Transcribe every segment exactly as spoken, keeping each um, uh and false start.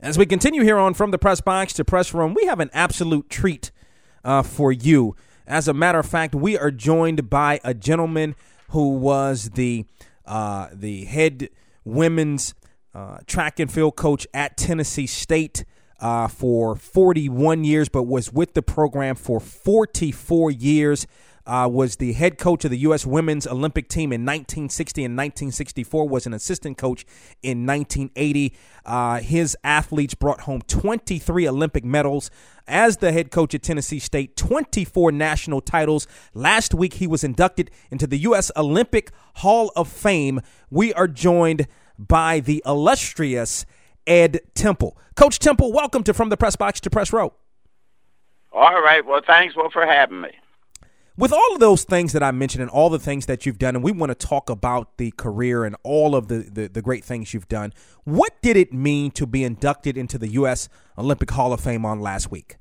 As we continue here on From the Press Box to Press Room, we have an absolute treat uh, for you. As a matter of fact, we are joined by a gentleman who was the uh, the head women's uh, track and field coach at Tennessee State uh, for forty-one years, but was with the program for forty-four years. Uh, was the head coach of the U S Women's Olympic team in nineteen sixty and nineteen sixty-four, was an assistant coach in nineteen eighty. Uh, his athletes brought home twenty-three Olympic medals. As the head coach at Tennessee State, twenty-four national titles. Last week, he was inducted into the U S Olympic Hall of Fame. We are joined by the illustrious Ed Temple. Coach Temple, welcome to From the Press Box to Press Row. All right. Well, thanks well for having me. With all of those things that I mentioned and all the things that you've done, and we want to talk about the career and all of the, the, the great things you've done, what did it mean to be inducted into the U S Olympic Hall of Fame on last week?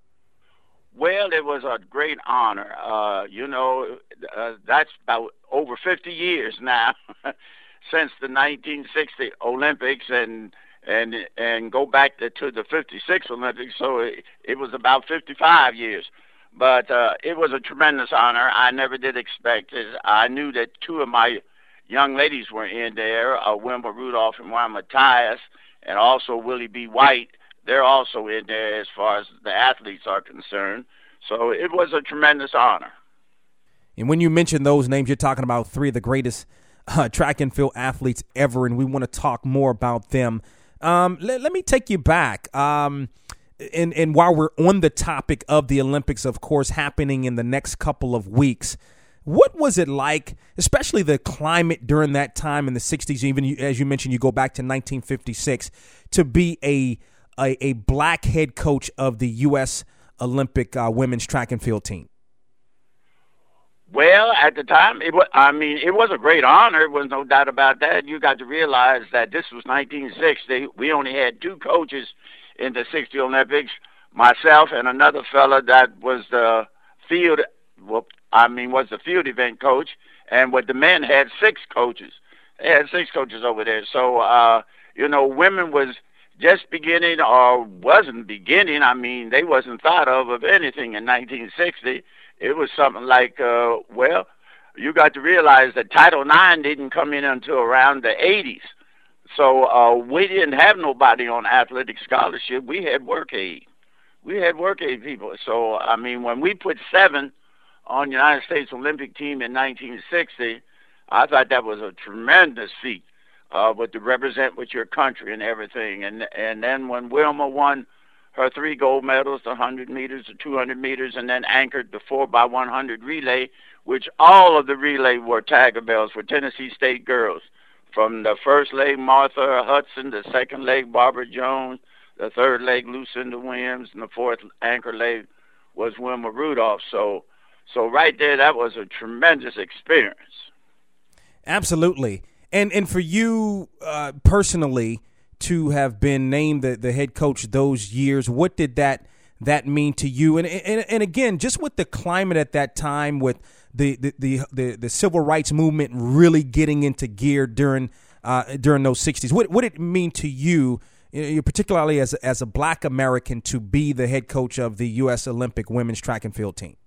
Well, it was a great honor. Uh, you know, uh, that's about over fifty years now since the nineteen sixty Olympics and and and go back to, to the fifty-six Olympics, so it, it was about fifty-five years. But uh, it was a tremendous honor. I never did expect it. I knew that two of my young ladies were in there, uh, Wilma Rudolph and Juan Matthias, and also Willie B. White. They're also in there as far as the athletes are concerned. So it was a tremendous honor. And when you mention those names, you're talking about three of the greatest uh, track and field athletes ever, and we want to talk more about them. Um, let, let me take you back. Um And, and while we're on the topic of the Olympics, of course, happening in the next couple of weeks, what was it like, especially the climate during that time in the sixties, even you, as you mentioned, you go back to nineteen fifty-six, to be a a, a black head coach of the U S Olympic uh, women's track and field team? Well, at the time, it was, I mean, it was a great honor. There was no doubt about that. You got to realize that this was nineteen sixty. We only had two coaches in the sixty Olympics, myself and another fella that was the field, well, I mean, was the field event coach, and with the men had six coaches. They had six coaches over there. So, uh, you know, women was just beginning or wasn't beginning. I mean, they wasn't thought of of anything in nineteen sixty. It was something like, uh, well, you got to realize that Title nine didn't come in until around the eighties. So uh, we didn't have nobody on athletic scholarship. We had work aid. We had work aid people. So, I mean, when we put seven on the United States Olympic team in nineteen sixty, I thought that was a tremendous feat uh, but to represent with your country and everything. And and then when Wilma won her three gold medals, the one hundred meters, the two hundred meters, and then anchored the four by one hundred relay, which all of the relay were Tiger bells for Tennessee State girls. From the first leg, Martha Hudson, the second leg, Barbara Jones, the third leg, Lucinda Williams, and the fourth anchor leg was Wilma Rudolph. So, so right there, that was a tremendous experience. Absolutely. And and for you uh, personally to have been named the, the head coach those years, what did that that mean to you? And, and and again, just with the climate at that time, with the the the, the, the civil rights movement really getting into gear during uh, during those sixties, what what did it mean to you, you know, particularly as a, as a black American, to be the head coach of the U S Olympic women's track and field team?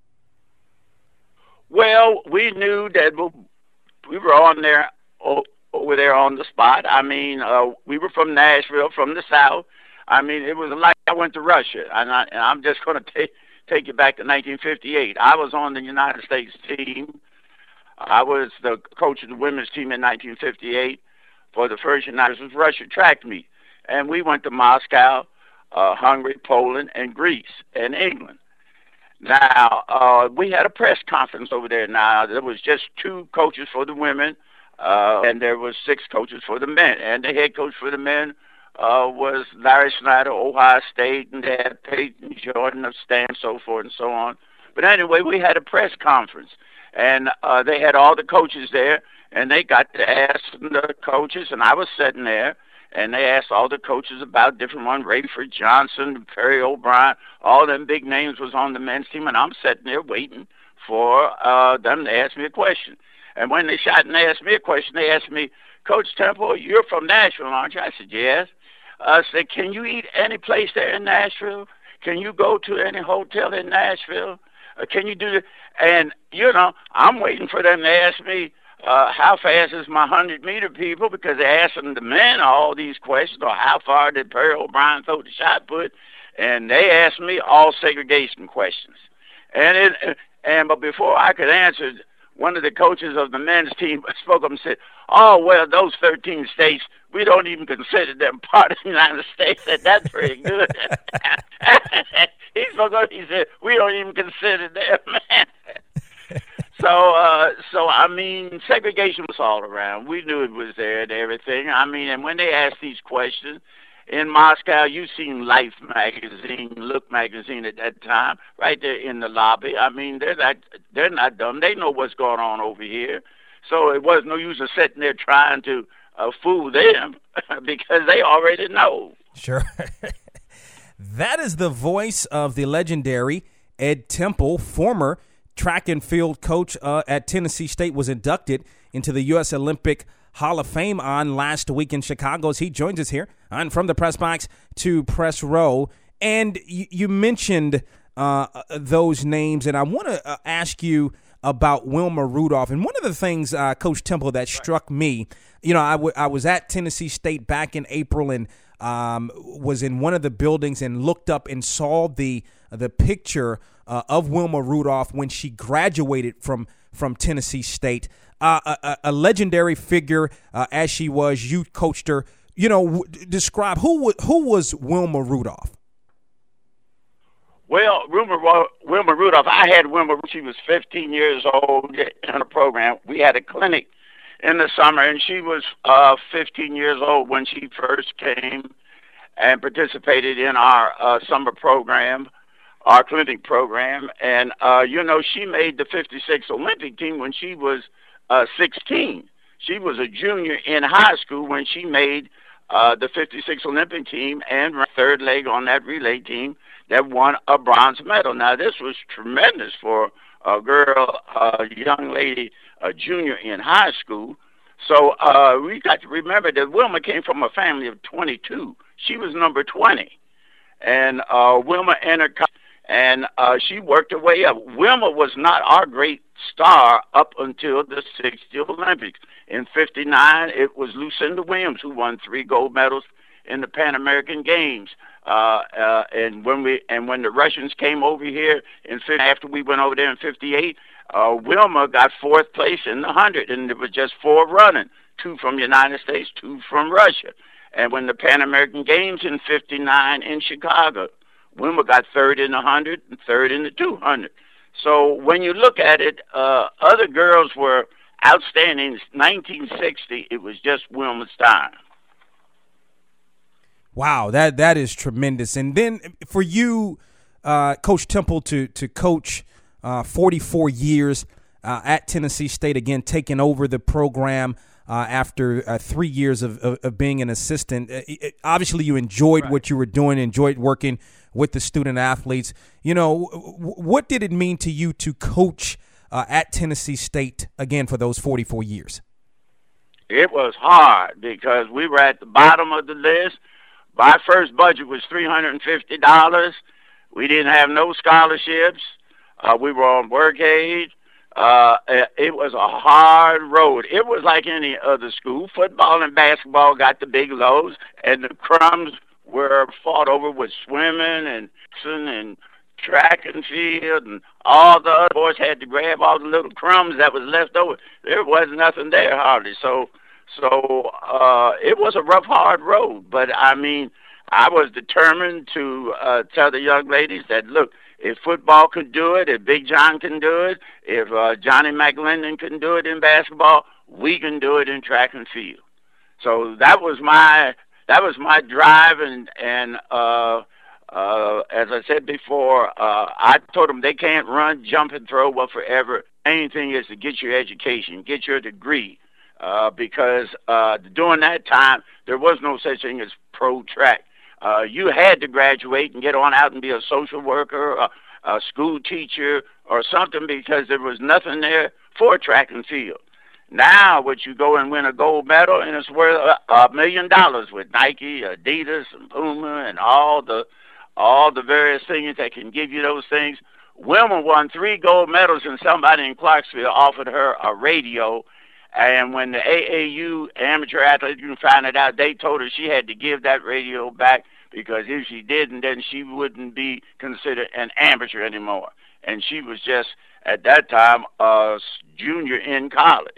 Well, we knew that we were on there over there on the spot. I mean, uh, we were from Nashville, from the South. I mean, it was like I went to Russia, and, I, and I'm just going to take take you back to nineteen fifty-eight. I was on the United States team. I was the coach of the women's team in nineteen fifty-eight for the first United States Russia track meet, and we went to Moscow, uh, Hungary, Poland, and Greece, and England. Now, uh, we had a press conference over there. Now, there was just two coaches for the women, uh, and there was six coaches for the men, and the head coach for the men Uh, was Larry Snyder, Ohio State, and they had Peyton Jordan of Stanford, so forth and so on. But anyway, we had a press conference, and uh, they had all the coaches there, and they got to ask the coaches, and I was sitting there, and they asked all the coaches about different ones, Rayford Johnson, Perry O'Brien, all them big names was on the men's team, and I'm sitting there waiting for uh, them to ask me a question. And when they shot and they asked me a question, they asked me, Coach Temple, you're from Nashville, aren't you? I said, yes. uh, said, "Can you eat any place there in Nashville? Can you go to any hotel in Nashville? Uh, can you do it?" And, you know, I'm waiting for them to ask me, uh, how fast is my hundred-meter people, because they're asking the men all these questions, or how far did Perry O'Brien throw the shot put? And they asked me all segregation questions. And it, and but before I could answer, one of the coaches of the men's team spoke up and said, "Oh, well, those thirteen states, we don't even consider them part of the United States." And that's pretty good. He spoke up, he said, "We don't even consider them." So, uh, so I mean, segregation was all around. We knew it was there and everything. I mean, and when they asked these questions, in Moscow, you've seen Life magazine, Look magazine at that time, right there in the lobby. I mean, they're not, they're not dumb. They know what's going on over here. So it was no use of sitting there trying to uh, fool them because they already know. Sure. That is the voice of the legendary Ed Temple, former track and field coach uh, at Tennessee State, was inducted into the U S Olympic Hall of Fame on last week in Chicago. As he joins us here on From the Press Box to Press Row. And you, you mentioned uh, those names, and I want to uh, ask you about Wilma Rudolph. And one of the things, uh, Coach Temple, that struck me, you know, I, w- I was at Tennessee State back in April and um, was in one of the buildings and looked up and saw the the picture uh, of Wilma Rudolph when she graduated from from Tennessee State. Uh, a, a legendary figure uh, as she was. You coached her. You know, w- describe who who was Wilma Rudolph. Well, Wilma, Wilma Rudolph, I had Wilma. She was fifteen years old in a program. We had a clinic in the summer, and she was uh, fifteen years old when she first came and participated in our uh, summer program, our clinic program. And, uh, you know, she made the fifty-six Olympic team when she was uh, sixteen. She was a junior in high school when she made uh, the fifty-six Olympic team and ran third leg on that relay team that won a bronze medal. Now, this was tremendous for a girl, a young lady, a junior in high school. So uh, we got to remember that Wilma came from a family of twenty-two. She was number twenty. And uh, Wilma entered college, and uh, she worked her way up. Wilma was not our great star up until the sixty Olympics. In fifty-nine, it was Lucinda Williams who won three gold medals in the Pan American Games. Uh, uh, and when we and when the Russians came over here in after we went over there in fifty-eight, uh, Wilma got fourth place in the hundred, and there was just four running, two from the United States, two from Russia. And when the Pan American Games in fifty-nine in Chicago, Wilma got third in the hundred and third in the two hundred. So when you look at it, uh, other girls were outstanding. In nineteen sixty, it was just Wilma's time. Wow, that that is tremendous. And then for you, uh, Coach Temple, to to coach uh, forty-four years uh, at Tennessee State, again taking over the program uh, after uh, three years of, of, of being an assistant. It, it, obviously, you enjoyed right. what you were doing, enjoyed working with the student athletes. You know, w- what did it mean to you to coach uh, at Tennessee State again for those forty-four years? It was hard because we were at the bottom of the list. My first budget was three hundred fifty dollars. We didn't have no scholarships. Uh, we were on work aid. Uh, it was a hard road. It was like any other school. Football and basketball got the big loads, and the crumbs were fought over with swimming and and track and field, and all the other boys had to grab all the little crumbs that was left over. There was nothing there hardly. So So uh, it was a rough, hard road. But, I mean, I was determined to uh, tell the young ladies that, look, if football can do it, if Big John can do it, if uh, Johnny McLendon can do it in basketball, we can do it in track and field. So that was my that was my drive. And, and uh, uh, as I said before, uh, I told them they can't run, jump, and throw well forever. Main thing is to get your education, get your degree. Uh, because uh, during that time, there was no such thing as pro track. Uh, you had to graduate and get on out and be a social worker, a, a school teacher, or something, because there was nothing there for track and field. Now, would you go and win a gold medal, and it's worth a, a million dollars with Nike, Adidas, and Puma, and all the all the various things that can give you those things. Wilma won three gold medals, and somebody in Clarksville offered her a radio. And when the A A U Amateur Athletic Union found it out, they told her she had to give that radio back, because if she didn't, then she wouldn't be considered an amateur anymore. And she was just, at that time, a junior in college.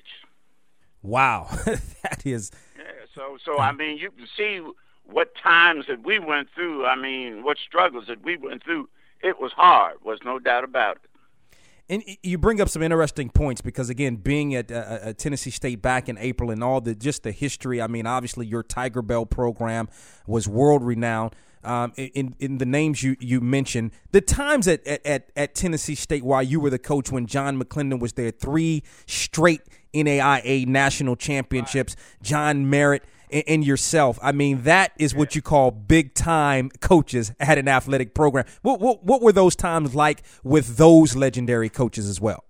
Wow. That is. Yeah, so, so I mean, you can see what times that we went through. I mean, what struggles that we went through. It was hard, was no doubt about it. And you bring up some interesting points because, again, being at uh, Tennessee State back in April and all the just the history, I mean, obviously your Tiger Bell program was world-renowned. Um, in in the names you, you mentioned, the times at, at, at Tennessee State while you were the coach when John McClendon was there, three straight N A I A national championships, John Merritt, and yourself. I mean, that is what you call big-time coaches at an athletic program. What, what what were those times like with those legendary coaches as well?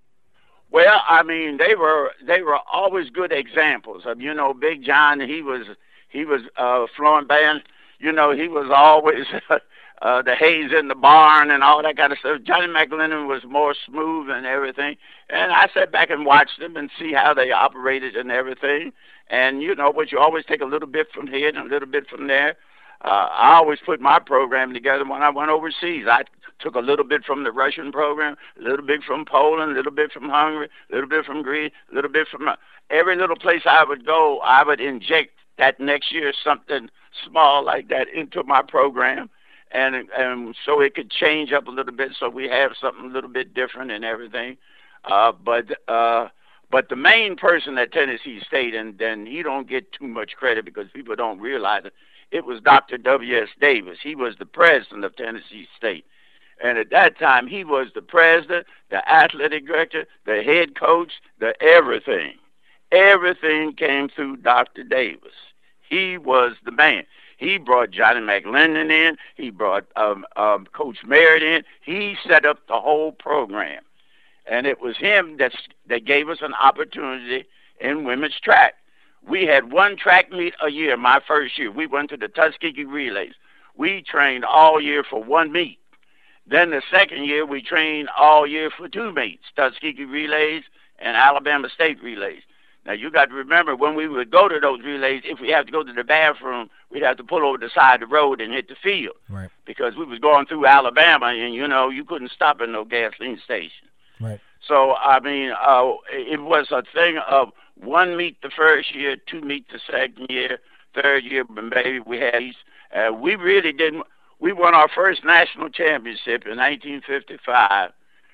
Well, I mean, they were they were always good examples of, you know, Big John. He was he was uh, Florent Band. You know, he was always uh, the Hayes in the barn and all that kind of stuff. Johnny McClendon was more smooth and everything. And I sat back and watched them and see how they operated and everything. And, you know, but you always take a little bit from here and a little bit from there. Uh, I always put my program together when I went overseas. I took a little bit from the Russian program, a little bit from Poland, a little bit from Hungary, a little bit from Greece, a little bit from uh, every little place I would go. I would inject that next year something small like that into my program, and and so it could change up a little bit, so we have something a little bit different and everything. Uh, but uh, but the main person at Tennessee State, and then he don't get too much credit because people don't realize it, it was Doctor W S Davis. He was the president of Tennessee State. And at that time, he was the president, the athletic director, the head coach, the everything. Everything came through Doctor Davis. He was the man. He brought Johnny McClendon in. He brought um, um, Coach Merritt in. He set up the whole program. And it was him that's, that gave us an opportunity in women's track. We had one track meet a year my first year. We went to the Tuskegee Relays. We trained all year for one meet. Then the second year, we trained all year for two meets, Tuskegee Relays and Alabama State Relays. Now, you got to remember, when we would go to those relays, if we have to go to the bathroom, we'd have to pull over the side of the road and hit the field. Right. Because we was going through Alabama, and, you know, you couldn't stop at no gasoline station. Right. So, I mean, uh, it was a thing of one meet the first year, two meet the second year, third year, maybe we had these. Uh, we really didn't. We won our first national championship in nineteen fifty-five.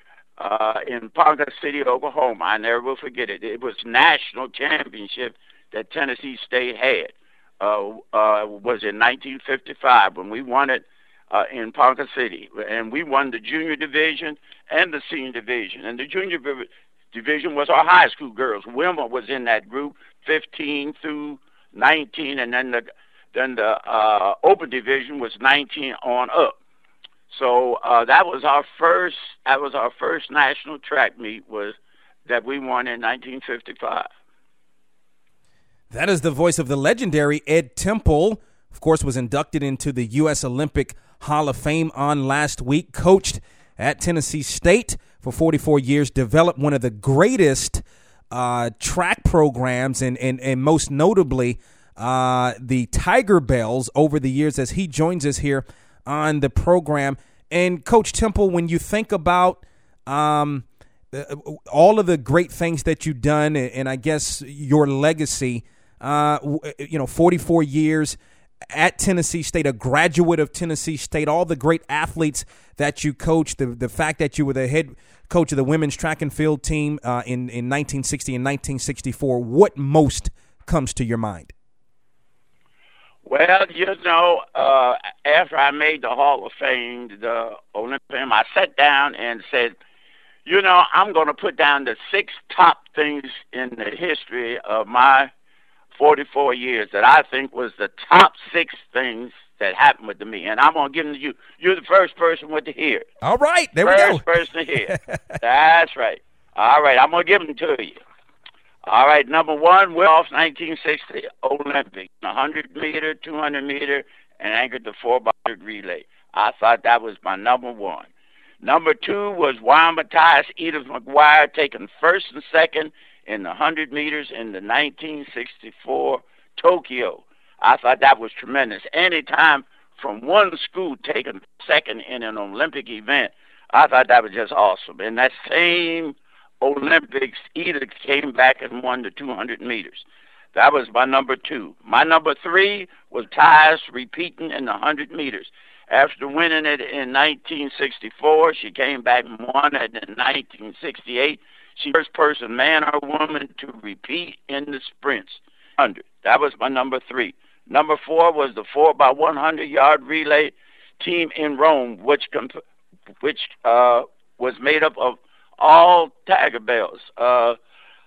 Uh, in Ponca City, Oklahoma. I never will forget it. It was national championship that Tennessee State had. Uh, uh, was in nineteen fifty-five when we won it uh, in Ponca City. And we won the junior division and the senior division. And the junior division was our high school girls. Wilma was in that group, fifteen through nineteen, and then the then the uh, open division was nineteen on up. So uh, that was our first. That was our first national track meet was that we won in nineteen fifty-five. That is the voice of the legendary Ed Temple. Of course, was inducted into the U S Olympic Hall of Fame on last week. Coached at Tennessee State for forty-four years. Developed one of the greatest uh, track programs, and and and most notably uh, the Tiger Bells over the years. As he joins us here on the program. And Coach Temple, when you think about um, all of the great things that you've done, and, and I guess your legacy, uh, you know, forty-four years at Tennessee State, a graduate of Tennessee State, all the great athletes that you coached, the, the fact that you were the head coach of the women's track and field team uh, in, in nineteen sixty and nineteen sixty-four, what most comes to your mind? Well, you know, uh, after I made the Hall of Fame, the Olympian, I sat down and said, you know, I'm going to put down the six top things in the history of my forty-four years that I think was the top six things that happened with me. And I'm going to give them to you. You're the first person with to hear it. All right, there first we go. First person to hear it. That's right. All right, I'm going to give them to you. All right, number one, we're off nineteen sixty Olympic, one hundred meter, two hundred meter, and anchored the four by one hundred relay. I thought that was my number one. Number two was Juan Matthias, Edith McGuire, taking first and second in the one hundred meters in the nineteen sixty-four Tokyo. I thought that was tremendous. Anytime from one school taking second in an Olympic event, I thought that was just awesome. And that same Olympics, Edith came back and won the two hundred meters. That was my number two. My number three was Tyus repeating in the one hundred meters. After winning it in nineteen sixty-four, she came back and won it in nineteen sixty-eight. She was the first person, man or woman, to repeat in the sprints. one hundred. That was my number three. Number four was the four by one hundred yard relay team in Rome, which comp- which uh, was made up of all Tiger Bells. Uh,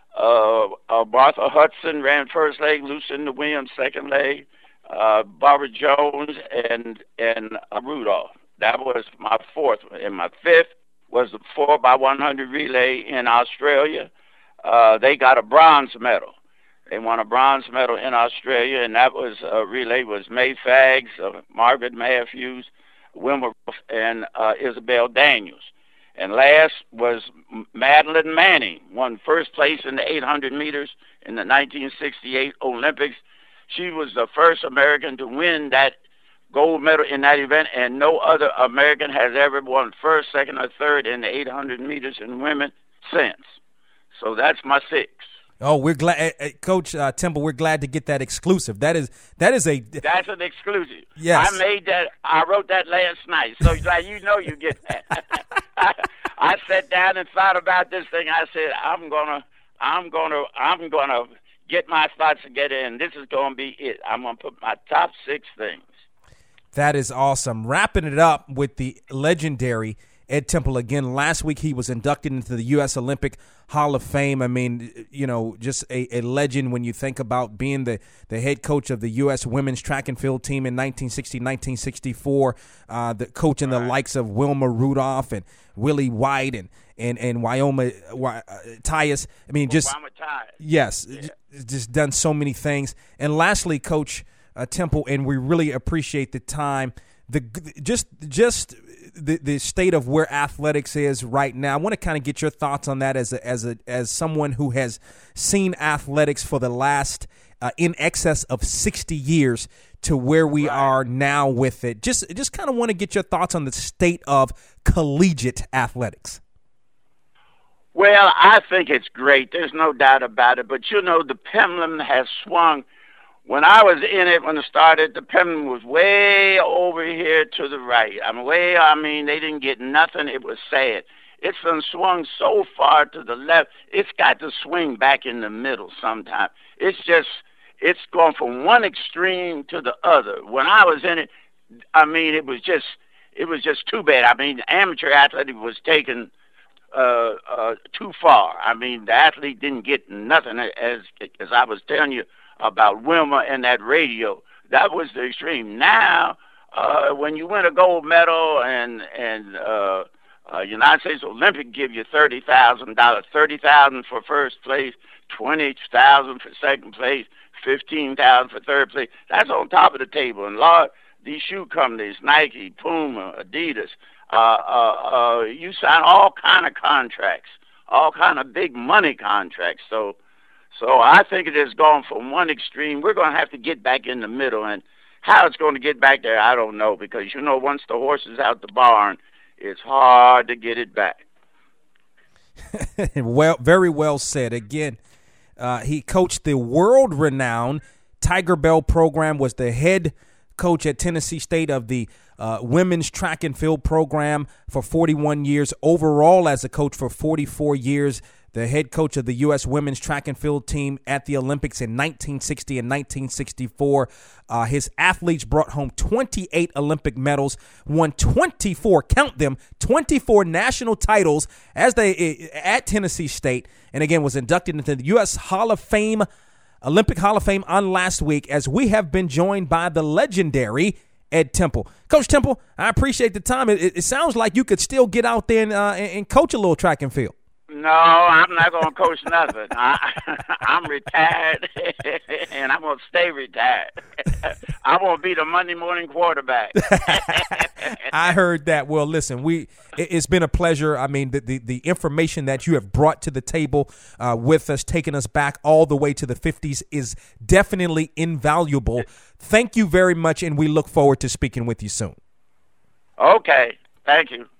uh, uh, Martha Hudson ran first leg, Lucinda Williams second leg, uh, Barbara Jones, and and uh, Rudolph. That was my fourth. And my fifth was the four by one hundred relay in Australia. Uh, they got a bronze medal. They won a bronze medal in Australia, and that was uh, relay was May Fags, uh, Margaret Matthews, Wilma, and uh, Isabel Daniels. And last was Madeline Manning, won first place in the eight hundred meters in the nineteen sixty-eight Olympics. She was the first American to win that gold medal in that event, and no other American has ever won first, second, or third in the eight hundred meters in women since. So that's my six. Oh, we're glad, uh, Coach uh, Temple. We're glad to get that exclusive. That is that is a that's an exclusive. Yes, I made that. I wrote that last night, so like you know, you get that. I, I sat down and thought about this thing. I said, I'm gonna, I'm gonna, I'm gonna get my thoughts together, and this is gonna be it. I'm gonna put my top six things. That is awesome. Wrapping it up with the legendary Ed Temple again. Last week he was inducted into the U S Olympic Hall of Fame. I mean, you know, just a, a legend when you think about being the, the head coach of the U S women's track and field team in nineteen sixty, nineteen sixty-four, uh, the coaching the likes of Wilma Rudolph and Willie White and and and Wyoma uh, Tyus. I mean, just yes, yeah. just done so many things. And lastly, Coach uh, Temple, and we really appreciate the time. The just just. The, the state of where athletics is right now. I want to kind of get your thoughts on that as a, as a, as someone who has seen athletics for the last uh, in excess of sixty years to where we right. are now with it. Just just kind of want to get your thoughts on the state of collegiate athletics. Well, I think it's great. There's no doubt about it. But, you know, the pendulum has swung. When I was in it, when it started, the pendulum was way over here to the right. I mean, way, I mean, they didn't get nothing. It was sad. It's been swung so far to the left, it's got to swing back in the middle sometime. It's just, it's going from one extreme to the other. When I was in it, I mean, it was just, it was just too bad. I mean, amateur athlete was taken uh, uh, too far. I mean, the athlete didn't get nothing, as as I was telling you about Wilma and that radio. That was the extreme. Now, uh, when you win a gold medal and and uh, uh, United States Olympic give you thirty thousand dollars, thirty thousand dollars for first place, twenty thousand dollars for second place, fifteen thousand dollars for third place. That's on top of the table. And Lord, these shoe companies, Nike, Puma, Adidas, uh, uh, uh, you sign all kind of contracts, all kind of big money contracts. So. So I think it has gone from one extreme. We're going to have to get back in the middle, and how it's going to get back there, I don't know, because, you know, once the horse is out the barn, it's hard to get it back. Well, very well said. Again, uh, he coached the world-renowned Tiger Bell program, was the head coach at Tennessee State of the uh, women's track and field program for forty-one years, overall as a coach for forty-four years, the head coach of the U S women's track and field team at the Olympics in nineteen sixty and nineteen sixty-four. Uh, his athletes brought home twenty-eight Olympic medals, won twenty-four, count them, twenty-four national titles as they at Tennessee State, and again was inducted into the U S Hall of Fame, Olympic Hall of Fame on last week, as we have been joined by the legendary Ed Temple. Coach Temple, I appreciate the time. It, it sounds like you could still get out there and, uh, and coach a little track and field. No, I'm not going to coach nothing. I, I'm retired, and I'm going to stay retired. I'm going to be the Monday morning quarterback. I heard that. Well, listen, we it, it's been a pleasure. I mean, the, the, the information that you have brought to the table uh, with us, taking us back all the way to the fifties, is definitely invaluable. Thank you very much, and we look forward to speaking with you soon. Okay. Thank you.